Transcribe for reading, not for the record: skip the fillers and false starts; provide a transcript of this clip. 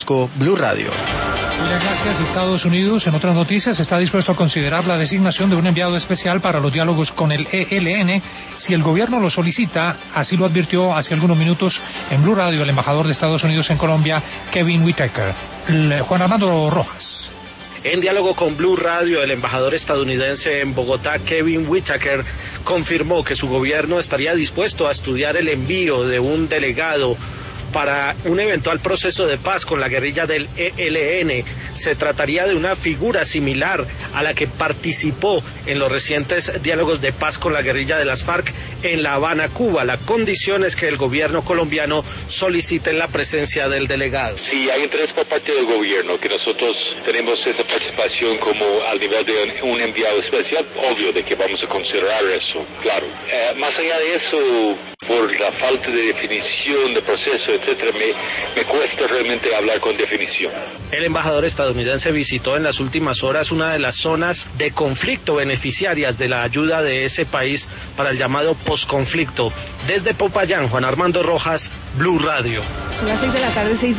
Velasco, Blue Radio. Muchas gracias. Estados Unidos, en otras noticias, está dispuesto a considerar la designación de un enviado especial para los diálogos con el ELN si el gobierno lo solicita. Así lo advirtió hace algunos minutos en Blue Radio el embajador de Estados Unidos en Colombia, Kevin Whitaker. Juan Armando Rojas. En diálogo con Blue Radio, el embajador estadounidense en Bogotá, Kevin Whitaker, confirmó que su gobierno estaría dispuesto a estudiar el envío de un delegado para un eventual proceso de paz con la guerrilla del ELN. Se trataría de una figura similar a la que participó en los recientes diálogos de paz con la guerrilla de las FARC en La Habana, Cuba. La condición es que el gobierno colombiano solicite la presencia del delegado. Sí, hay interés por parte del gobierno, que nosotros tenemos esa participación como al nivel de un enviado especial, obvio de que vamos a considerar eso, claro. Más allá de eso, por la falta de definición de proceso, etcétera, me cuesta realmente hablar con definición. El embajador estadounidense visitó en las últimas horas una de las zonas de conflicto beneficiarias de la ayuda de ese país para el llamado posconflicto. Desde Popayán, Juan Armando Rojas, Blue Radio. Son las 6 de la tarde, 6